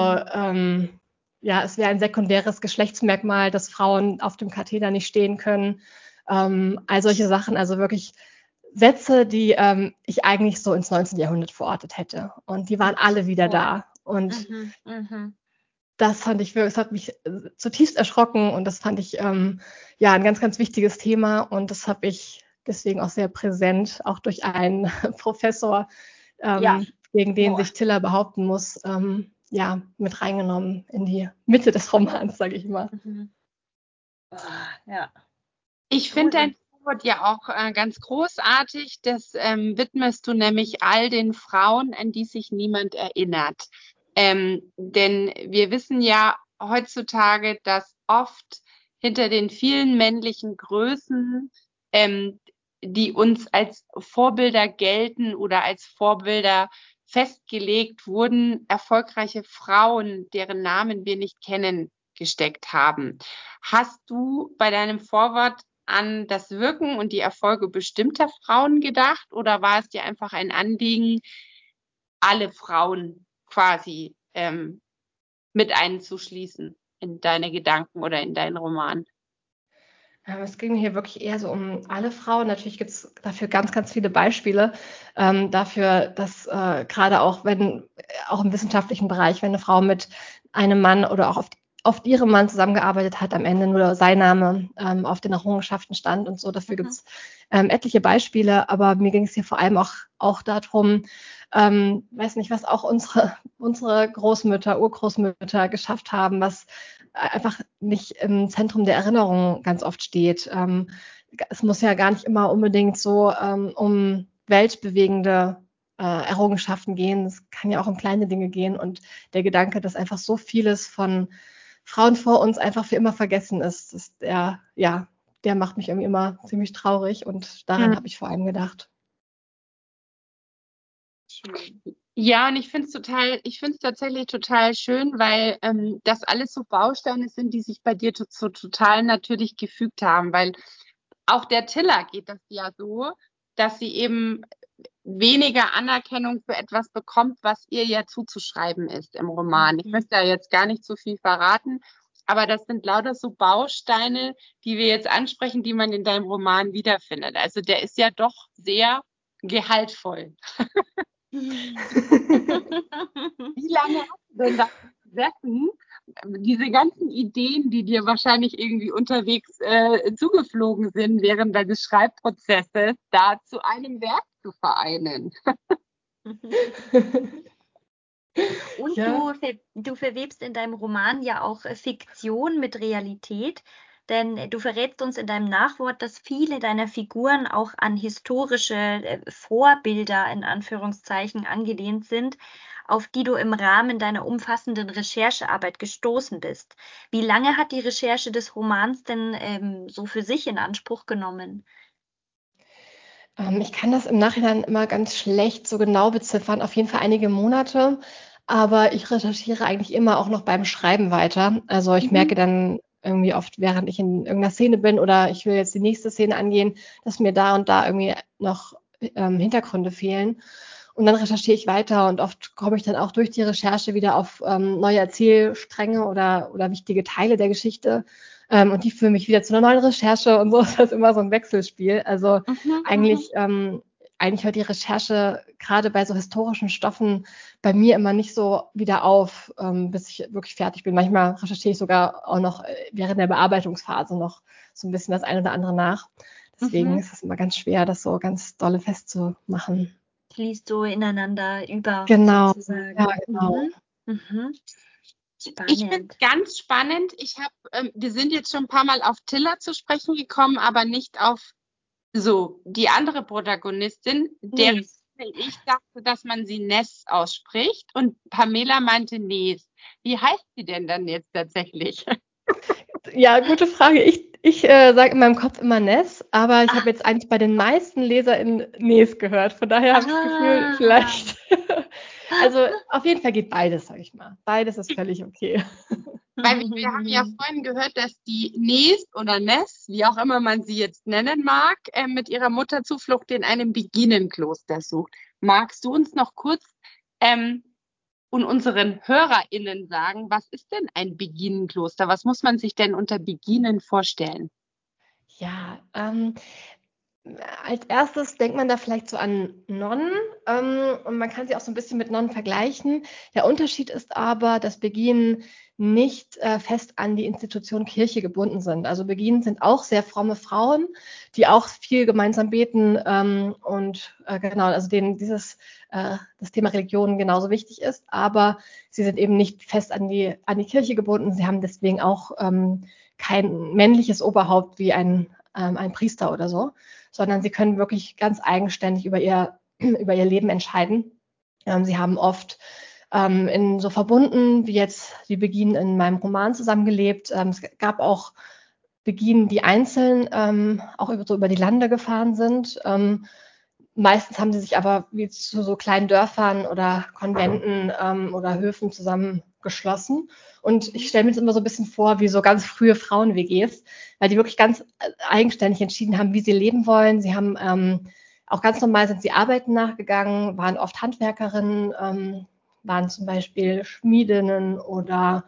es wäre ein sekundäres Geschlechtsmerkmal, dass Frauen auf dem Katheder nicht stehen können. All solche Sachen, also wirklich Sätze, die ich eigentlich so ins 19. Jahrhundert verortet hätte. Und die waren alle wieder da. Und das fand ich wirklich, es hat mich zutiefst erschrocken und das fand ich ein ganz, ganz wichtiges Thema und das habe ich deswegen auch sehr präsent, auch durch einen Professor, gegen den sich Tiller behaupten muss, mit reingenommen in die Mitte des Romans, sage ich mal. Ja. Ich finde dein Vorwort ja auch ganz großartig. Das widmest du nämlich all den Frauen, an die sich niemand erinnert. Denn wir wissen ja heutzutage, dass oft hinter den vielen männlichen Größen, die uns als Vorbilder gelten oder als Vorbilder festgelegt wurden, erfolgreiche Frauen, deren Namen wir nicht kennen, gesteckt haben. Hast du bei deinem Vorwort an das Wirken und die Erfolge bestimmter Frauen gedacht oder war es dir einfach ein Anliegen, alle Frauen quasi mit einzuschließen in deine Gedanken oder in deinen Roman? Es ging hier wirklich eher so um alle Frauen. Natürlich gibt es dafür ganz, ganz viele Beispiele dafür, dass gerade auch auch im wissenschaftlichen Bereich, wenn eine Frau mit einem Mann oder auch auf ihrem Mann zusammengearbeitet hat, am Ende nur sein Name auf den Errungenschaften stand und so. Dafür gibt es etliche Beispiele, aber mir ging es hier vor allem auch darum, weiß nicht, was auch unsere Großmütter, Urgroßmütter geschafft haben, was einfach nicht im Zentrum der Erinnerung ganz oft steht. Es muss ja gar nicht immer unbedingt so um weltbewegende Errungenschaften gehen. Es kann ja auch um kleine Dinge gehen und der Gedanke, dass einfach so vieles von Frauen vor uns einfach für immer vergessen ist, der macht mich irgendwie immer ziemlich traurig und daran habe ich vor allem gedacht. schön. Ja, und ich finde es tatsächlich total schön, weil das alles so Bausteine sind, die sich bei dir so total natürlich gefügt haben, weil auch der Tiller geht das ja so, dass sie eben weniger Anerkennung für etwas bekommt, was ihr ja zuzuschreiben ist im Roman. Ich möchte da jetzt gar nicht so viel verraten, aber das sind lauter so Bausteine, die wir jetzt ansprechen, die man in deinem Roman wiederfindet. Also der ist ja doch sehr gehaltvoll. Wie lange hast du denn da gesessen, diese ganzen Ideen, die dir wahrscheinlich irgendwie unterwegs zugeflogen sind während deines Schreibprozesses, da zu einem Werk zu vereinen? Und Ja. du verwebst in deinem Roman ja auch Fiktion mit Realität, denn du verrätst uns in deinem Nachwort, dass viele deiner Figuren auch an historische Vorbilder in Anführungszeichen angelehnt sind, auf die du im Rahmen deiner umfassenden Recherchearbeit gestoßen bist. Wie lange hat die Recherche des Romans denn so für sich in Anspruch genommen? Ich kann das im Nachhinein immer ganz schlecht so genau beziffern, auf jeden Fall einige Monate, aber ich recherchiere eigentlich immer auch noch beim Schreiben weiter. Also ich merke dann irgendwie oft, während ich in irgendeiner Szene bin oder ich will jetzt die nächste Szene angehen, dass mir da und da irgendwie noch Hintergründe fehlen. Und dann recherchiere ich weiter und oft komme ich dann auch durch die Recherche wieder auf neue Erzählstränge oder wichtige Teile der Geschichte. Und die führen mich wieder zu einer neuen Recherche und so ist das immer so ein Wechselspiel. Also eigentlich hört die Recherche gerade bei so historischen Stoffen bei mir immer nicht so wieder auf, bis ich wirklich fertig bin. Manchmal recherchiere ich sogar auch noch während der Bearbeitungsphase noch so ein bisschen das eine oder andere nach. Deswegen ist es immer ganz schwer, das so ganz dolle festzumachen. Fließt so ineinander über, Genau, sozusagen. ja, genau. Ich finde Spannend. es ganz spannend. Wir sind jetzt schon ein paar Mal auf Tiller zu sprechen gekommen, aber nicht auf so die andere Protagonistin, deren Nee. ich dachte, dass man sie Ness ausspricht und Pamela meinte Nes. Wie heißt sie denn dann jetzt tatsächlich? Ja, gute Frage. Ich sage in meinem Kopf immer Ness, aber ich Ah, habe jetzt eigentlich bei den meisten LeserInnen Nes gehört. Von daher habe ich das Gefühl, vielleicht. Also auf jeden Fall geht beides, sage ich mal. Beides ist völlig okay. Weil wir haben ja vorhin gehört, dass die Nes oder Ness, wie auch immer man sie jetzt nennen mag, mit ihrer Mutter Zuflucht in einem Beginnenkloster sucht. Magst du uns noch kurz und unseren HörerInnen sagen, was ist denn ein Beginnenkloster? Was muss man sich denn unter Beginen vorstellen? Ja, als erstes denkt man da vielleicht so an Nonnen und man kann sie auch so ein bisschen mit Nonnen vergleichen. Der Unterschied ist aber, dass Beginen nicht fest an die Institution Kirche gebunden sind. Also Beginen sind auch sehr fromme Frauen, die auch viel gemeinsam beten und genau, also denen das Thema Religion genauso wichtig ist, aber sie sind eben nicht fest an die Kirche gebunden. Sie haben deswegen auch kein männliches Oberhaupt wie ein Priester oder so, sondern sie können wirklich ganz eigenständig über ihr Leben entscheiden. Sie haben oft in so Verbunden, wie jetzt die Beginen in meinem Roman zusammengelebt. Es gab auch Beginen, die einzeln auch über die Lande gefahren sind. Meistens haben sie sich aber wie zu so kleinen Dörfern oder Konventen oder Höfen zusammengeschlossen. Und ich stelle mir das immer so ein bisschen vor wie so ganz frühe Frauen-WGs, weil die wirklich ganz eigenständig entschieden haben, wie sie leben wollen. Sie haben auch ganz normal sind sie Arbeiten nachgegangen, waren oft Handwerkerinnen, waren zum Beispiel Schmiedinnen oder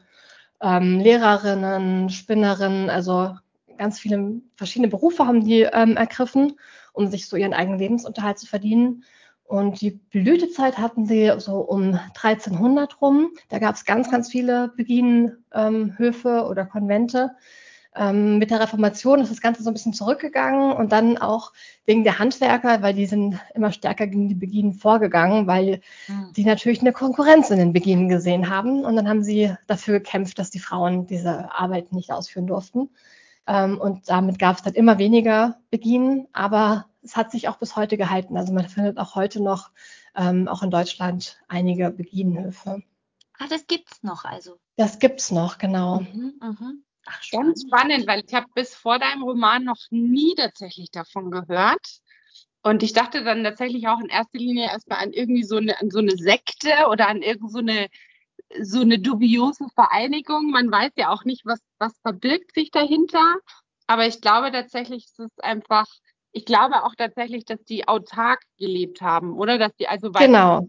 Lehrerinnen, Spinnerinnen, also ganz viele verschiedene Berufe haben die ergriffen, um sich so ihren eigenen Lebensunterhalt zu verdienen. Und die Blütezeit hatten sie so um 1300 rum. Da gab es ganz, ganz viele Beginenhöfe oder Konvente. Mit der Reformation ist das Ganze so ein bisschen zurückgegangen und dann auch wegen der Handwerker, weil die sind immer stärker gegen die Beginen vorgegangen, weil die natürlich eine Konkurrenz in den Beginen gesehen haben. Und dann haben sie dafür gekämpft, dass die Frauen diese Arbeit nicht ausführen durften. Und damit gab es dann immer weniger Beginen, aber es hat sich auch bis heute gehalten. Also man findet auch heute noch, auch in Deutschland, einige Beginenhöfe. Ah, das gibt's noch also. Das gibt's noch, genau. Ach, Ganz spannend, weil ich habe bis vor deinem Roman noch nie tatsächlich davon gehört. Und ich dachte dann tatsächlich auch in erster Linie erstmal an irgendwie an so eine Sekte oder an so eine dubiose Vereinigung. Man weiß ja auch nicht, was verbirgt sich dahinter. Aber ich glaube tatsächlich, ich glaube auch tatsächlich, dass die autark gelebt haben, oder? Dass die also Genau.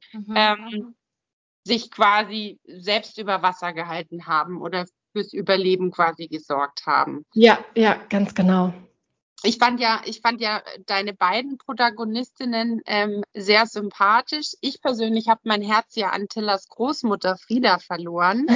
sich quasi selbst über Wasser gehalten haben oder fürs Überleben quasi gesorgt haben. Ja, ganz genau. Ich fand ja deine beiden Protagonistinnen sehr sympathisch. Ich persönlich habe mein Herz ja an Tillas Großmutter Frida verloren,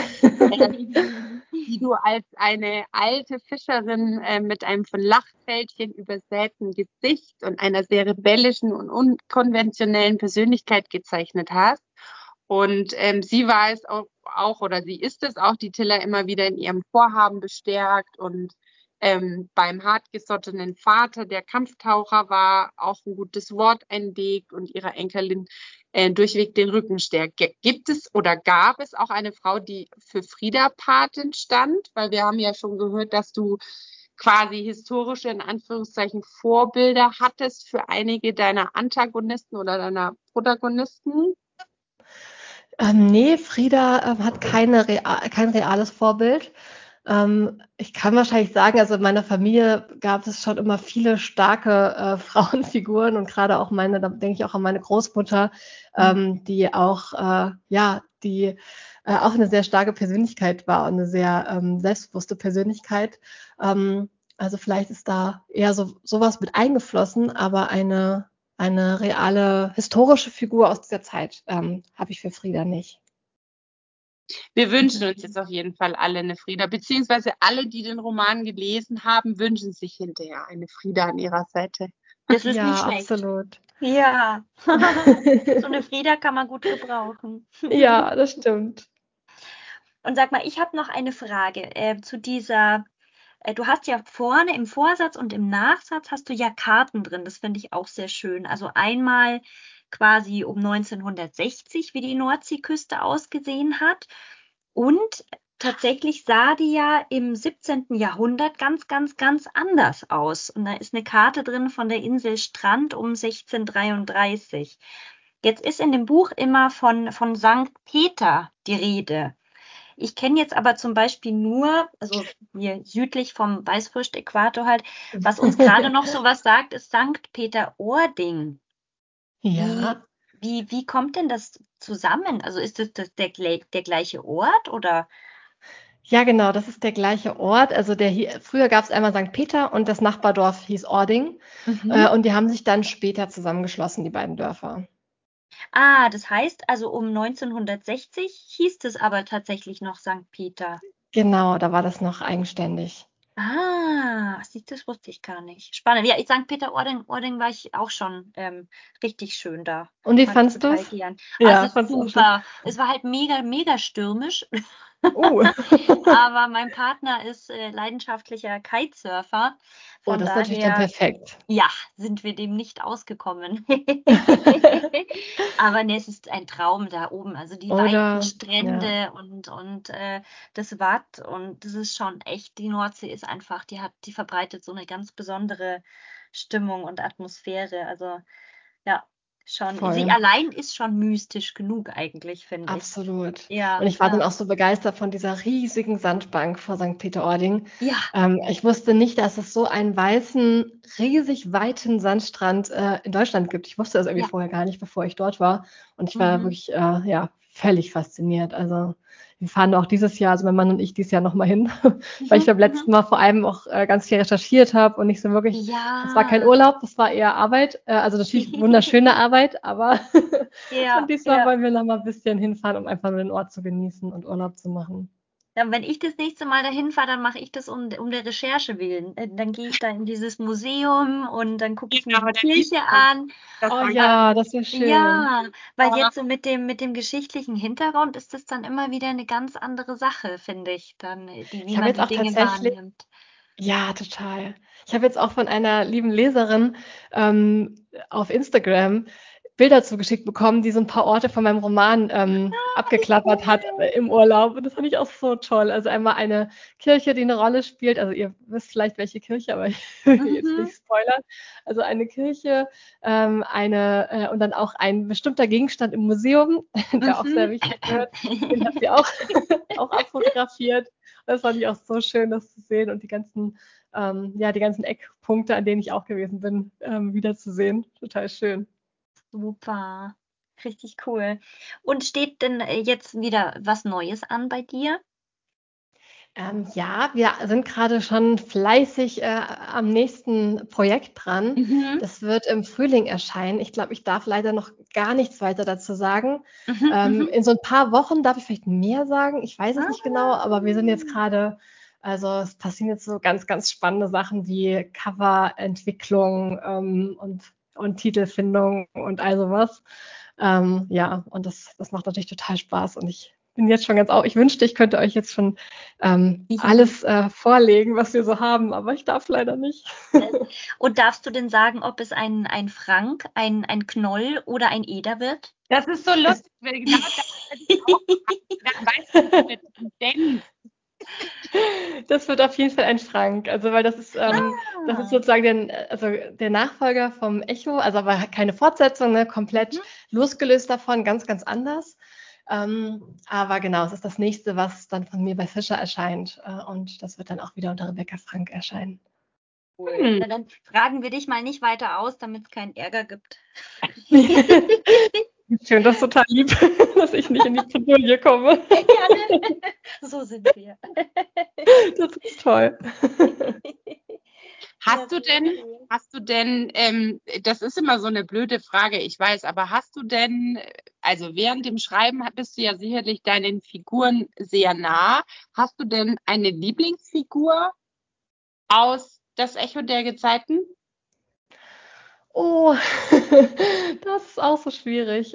die du als eine alte Fischerin mit einem von Lachfältchen übersäten Gesicht und einer sehr rebellischen und unkonventionellen Persönlichkeit gezeichnet hast. Und sie war es auch, oder sie ist es auch, die Tilla immer wieder in ihrem Vorhaben bestärkt und beim hartgesottenen Vater, der Kampftaucher war, auch ein gutes Wort einlegt und ihrer Enkelin durchweg den Rücken stärkt. Gibt es oder gab es auch eine Frau, die für Frida Patin stand? Weil wir haben ja schon gehört, dass du quasi historische, in Anführungszeichen, Vorbilder hattest für einige deiner Antagonisten oder deiner Protagonisten. Nee, Frida hat kein reales Vorbild. Ich kann wahrscheinlich sagen, also in meiner Familie gab es schon immer viele starke Frauenfiguren und gerade auch da denke ich auch an meine Großmutter, die auch, die auch eine sehr starke Persönlichkeit war und eine sehr selbstbewusste Persönlichkeit. Also vielleicht ist da eher sowas mit eingeflossen, aber eine reale historische Figur aus dieser Zeit habe ich für Frida nicht. Wir wünschen uns jetzt auf jeden Fall alle eine Frida, beziehungsweise alle, die den Roman gelesen haben, wünschen sich hinterher eine Frida an ihrer Seite. Das ist Ja, nicht schlecht. absolut. Ja, so eine Frida kann man gut gebrauchen. Ja, das stimmt. Und sag mal, ich habe noch eine Frage zu dieser. Du hast ja vorne im Vorsatz und im Nachsatz hast du ja Karten drin. Das finde ich auch sehr schön. Also einmal quasi um 1960, wie die Nordseeküste ausgesehen hat. Und tatsächlich sah die ja im 17. Jahrhundert ganz, ganz, ganz anders aus. Und da ist eine Karte drin von der Insel Strand um 1633. Jetzt ist in dem Buch immer von St. Peter die Rede. Ich kenne jetzt aber zum Beispiel nur, also hier südlich vom Weißwurst-Äquator halt, was uns gerade noch sowas sagt, ist St. Peter-Ording. Ja. Wie kommt denn das zusammen? Also ist das der gleiche Ort oder? Ja, genau, das ist der gleiche Ort. Also früher gab es einmal St. Peter und das Nachbardorf hieß Ording. Und die haben sich dann später zusammengeschlossen, die beiden Dörfer. Ah, das heißt also um 1960 hieß es aber tatsächlich noch St. Peter. Genau, da war das noch eigenständig. Ah, siehst du, das wusste ich gar nicht. Spannend. Ja, St. Peter-Ording war ich auch schon richtig schön da. Und wie Mag ich fandst du total es? gern. Ja, Es ist fand's auch schön. super. Es war halt mega, mega stürmisch. Oh. Aber mein Partner ist leidenschaftlicher Kitesurfer. Oh, Von das ist natürlich dann daher, perfekt. ja, sind wir dem nicht ausgekommen. Aber ne, es ist ein Traum da oben. Also die weiten Oder, ja, Strände und das Watt und das ist schon echt, die Nordsee ist einfach, die verbreitet so eine ganz besondere Stimmung und Atmosphäre. Also ja, sie voll. allein ist schon mystisch genug eigentlich, finde ich. Absolut. Und Ja, ich war dann auch so begeistert von dieser riesigen Sandbank vor St. Peter-Ording. ja, Ich wusste nicht, dass es so einen weißen, riesig weiten Sandstrand in Deutschland gibt. Ich wusste das irgendwie ja. vorher gar nicht, bevor ich dort war. Und ich war Mhm. wirklich, völlig fasziniert. Also wir fahren auch dieses Jahr, also mein Mann und ich dieses Jahr nochmal hin, weil ich beim letzten Mal vor allem auch ganz viel recherchiert habe und nicht so wirklich, das war kein Ja. Urlaub, das war eher Arbeit. Also natürlich wunderschöne Arbeit, aber und Ja, diesmal ja. wollen wir noch mal ein bisschen hinfahren, um einfach nur den Ort zu genießen und Urlaub zu machen. Dann, wenn ich das nächste Mal dahin fahre, dann mache ich das um der Recherche willen. Dann gehe ich da in dieses Museum und dann gucke ich mir Genau, die da Kirche liest man an. das Oh an. ja, das wäre schön. Ja, weil jetzt so mit dem geschichtlichen Hintergrund ist das dann immer wieder eine ganz andere Sache, finde ich, dann, wie Ich habe man jetzt die auch Dinge tatsächlich wahrnimmt. Ja, total. Ich habe jetzt auch von einer lieben Leserin auf Instagram Bilder zugeschickt bekommen, die so ein paar Orte von meinem Roman abgeklappert hat im Urlaub. Und das fand ich auch so toll. Also einmal eine Kirche, die eine Rolle spielt. Also ihr wisst vielleicht, welche Kirche, aber ich will jetzt nicht spoilern. Also eine Kirche, und dann auch ein bestimmter Gegenstand im Museum, der auch sehr wichtig wird. Den hat sie auch abfotografiert. Das fand ich auch so schön, das zu sehen und die ganzen Eckpunkte, an denen ich auch gewesen bin, wiederzusehen. Total schön. Super, richtig cool. Und steht denn jetzt wieder was Neues an bei dir? Ja, wir sind gerade schon fleißig am nächsten Projekt dran. Das wird im Frühling erscheinen. Ich glaube, ich darf leider noch gar nichts weiter dazu sagen. In so ein paar Wochen darf ich vielleicht mehr sagen. Ich weiß es nicht genau, aber wir sind jetzt gerade, also es passieren jetzt so ganz, ganz spannende Sachen wie Coverentwicklung und Titelfindung und all sowas. Ja, und das macht natürlich total Spaß und ich bin jetzt schon ich wünschte, ich könnte euch jetzt schon alles vorlegen, was wir so haben, aber ich darf leider nicht. Und darfst du denn sagen, ob es ein Frank, ein Knoll oder ein Eder wird? Das ist so lustig, weil genau das ich auch dann weißt du, wie du denkst. Das wird auf jeden Fall ein Frank, also weil das ist sozusagen der Nachfolger vom Echo, also aber keine Fortsetzung, ne, komplett losgelöst davon, ganz, ganz anders. Aber genau, es ist das nächste, was dann von mir bei Fischer erscheint. Und das wird dann auch wieder unter Rebecca Frank erscheinen. Cool. Na, dann fragen wir dich mal nicht weiter aus, damit es keinen Ärger gibt. Schön, das ist total lieb, dass ich nicht in die Bredouille komme. Ja, ne? So sind wir. Das ist toll. Hast du denn, das ist immer so eine blöde Frage, ich weiß, aber hast du denn, also während dem Schreiben bist du ja sicherlich deinen Figuren sehr nah. Hast du denn eine Lieblingsfigur aus Das Echo der Gezeiten? Oh, das ist auch so schwierig.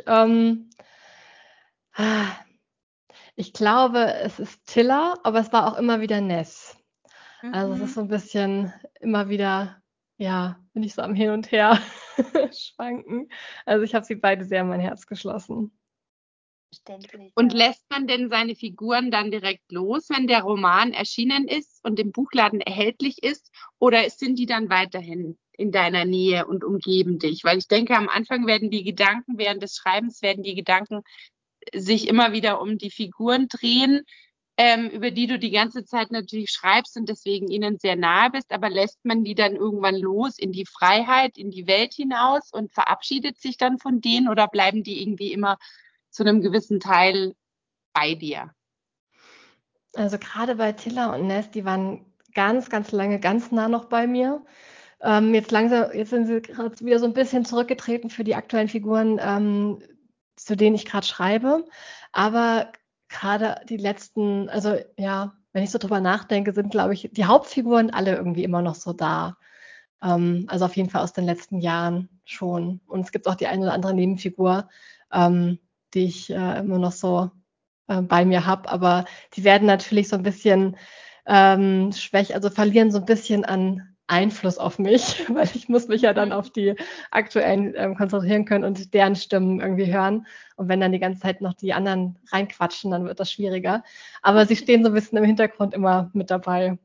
Ich glaube, es ist Tilla, aber es war auch immer wieder Ness. Also es ist so ein bisschen immer wieder, ja, bin ich so am Hin und Her schwanken. Also ich habe sie beide sehr in mein Herz geschlossen. Verständlich, Und ja. lässt man denn seine Figuren dann direkt los, wenn der Roman erschienen ist und im Buchladen erhältlich ist? Oder sind die dann weiterhin in deiner Nähe und umgeben dich? Weil ich denke, am Anfang während des Schreibens werden die Gedanken sich immer wieder um die Figuren drehen, über die du die ganze Zeit natürlich schreibst und deswegen ihnen sehr nahe bist. Aber lässt man die dann irgendwann los in die Freiheit, in die Welt hinaus und verabschiedet sich dann von denen oder bleiben die irgendwie immer zu einem gewissen Teil bei dir? Also gerade bei Tilla und Ness, die waren ganz, ganz lange ganz nah noch bei mir. Jetzt sind sie gerade wieder so ein bisschen zurückgetreten für die aktuellen Figuren, zu denen ich gerade schreibe. Aber gerade die letzten, also ja, wenn ich so drüber nachdenke, sind, glaube ich, die Hauptfiguren alle irgendwie immer noch so da. Also auf jeden Fall aus den letzten Jahren schon. Und es gibt auch die eine oder andere Nebenfigur, die ich immer noch so bei mir habe. Aber die werden natürlich so ein bisschen schwächer, also verlieren so ein bisschen an Einfluss auf mich, weil ich muss mich ja dann auf die aktuellen konzentrieren können und deren Stimmen irgendwie hören. Und wenn dann die ganze Zeit noch die anderen reinquatschen, dann wird das schwieriger. Aber sie stehen so ein bisschen im Hintergrund immer mit dabei.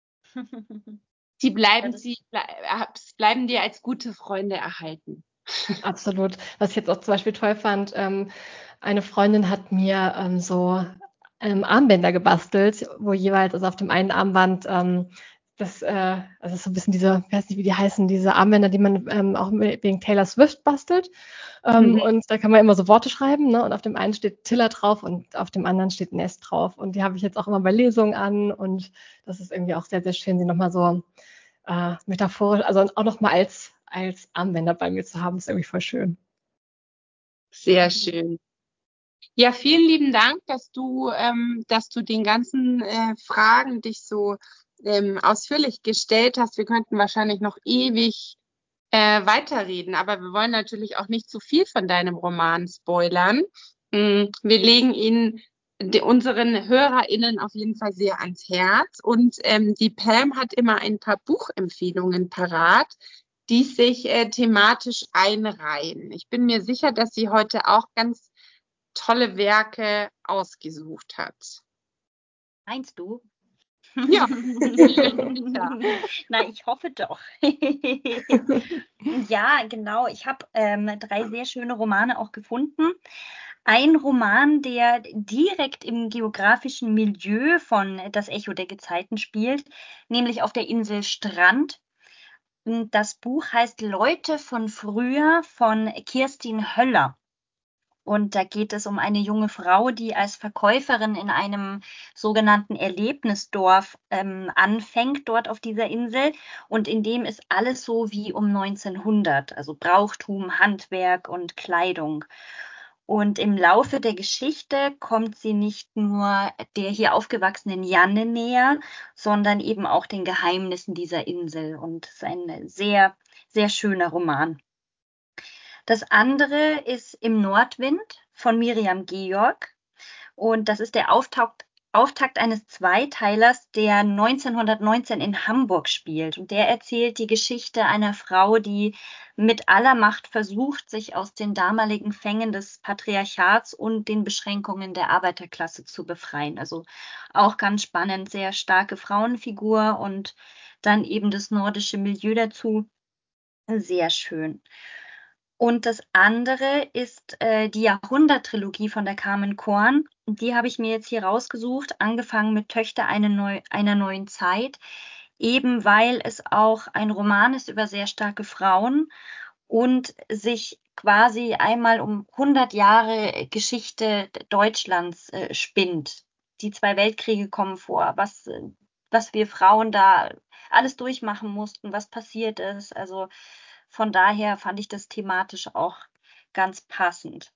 Bleiben dir als gute Freunde erhalten. Absolut. Was ich jetzt auch zum Beispiel toll fand, eine Freundin hat mir so Armbänder gebastelt, wo jeweils, also auf dem einen Armband, also so ein bisschen diese, ich weiß nicht, wie die heißen, diese Armbänder, die man auch wegen Taylor Swift bastelt. Und da kann man immer so Worte schreiben, ne? Und auf dem einen steht Tilla drauf und auf dem anderen steht Ness drauf. Und die habe ich jetzt auch immer bei Lesungen an. Und das ist irgendwie auch sehr, sehr schön, sie nochmal so metaphorisch, also auch nochmal als Armbänder bei mir zu haben, ist irgendwie voll schön. Sehr schön. Ja, vielen lieben Dank, dass du den ganzen Fragen dich so ausführlich gestellt hast. Wir könnten wahrscheinlich noch ewig weiterreden, aber wir wollen natürlich auch nicht zu viel von deinem Roman spoilern. Wir legen ihn unseren HörerInnen auf jeden Fall sehr ans Herz und die Pam hat immer ein paar Buchempfehlungen parat, die sich thematisch einreihen. Ich bin mir sicher, dass sie heute auch ganz tolle Werke ausgesucht hat. Meinst du? Ja. Na, ich hoffe doch. Ja, genau. Ich habe 3 sehr schöne Romane auch gefunden. Ein Roman, der direkt im geografischen Milieu von Das Echo der Gezeiten spielt, nämlich auf der Insel Strand. Das Buch heißt Leute von früher von Kirstin Höller. Und da geht es um eine junge Frau, die als Verkäuferin in einem sogenannten Erlebnisdorf anfängt, dort auf dieser Insel. Und in dem ist alles so wie um 1900, also Brauchtum, Handwerk und Kleidung. Und im Laufe der Geschichte kommt sie nicht nur der hier aufgewachsenen Janne näher, sondern eben auch den Geheimnissen dieser Insel. Und es ist ein sehr, sehr schöner Roman. Das andere ist Im Nordwind von Miriam Georg. Und das ist der Auftakt eines Zweiteilers, der 1919 in Hamburg spielt. Und der erzählt die Geschichte einer Frau, die mit aller Macht versucht, sich aus den damaligen Fängen des Patriarchats und den Beschränkungen der Arbeiterklasse zu befreien. Also auch ganz spannend, sehr starke Frauenfigur und dann eben das nordische Milieu dazu. Sehr schön. Und das andere ist die Jahrhundert-Trilogie von der Carmen Korn. Die habe ich mir jetzt hier rausgesucht, angefangen mit Töchter einer neuen Zeit, eben weil es auch ein Roman ist über sehr starke Frauen und sich quasi einmal um 100 Jahre Geschichte Deutschlands spinnt. Die 2 Weltkriege kommen vor, was wir Frauen da alles durchmachen mussten, was passiert ist. Also von daher fand ich das thematisch auch ganz passend.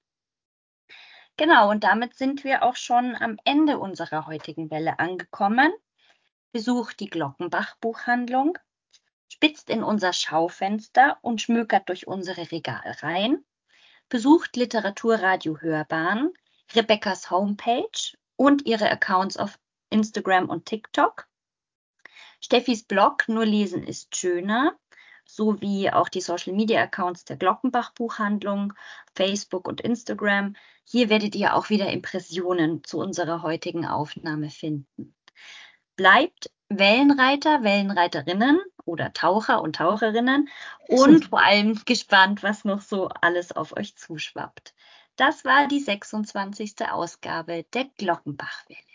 Genau, und damit sind wir auch schon am Ende unserer heutigen Welle angekommen. Besucht die Glockenbach Buchhandlung, spitzt in unser Schaufenster und schmökert durch unsere Regalreihen. Besucht Literaturradio Hörbahn, Rebekkas Homepage und ihre Accounts auf Instagram und TikTok. Steffis Blog Nur lesen ist schöner, sowie auch die Social-Media-Accounts der Glockenbach Buchhandlung, Facebook und Instagram. Hier werdet ihr auch wieder Impressionen zu unserer heutigen Aufnahme finden. Bleibt Wellenreiter, Wellenreiterinnen oder Taucher und Taucherinnen und vor allem gespannt, was noch so alles auf euch zuschwappt. Das war die 26. Ausgabe der Glockenbachwelle.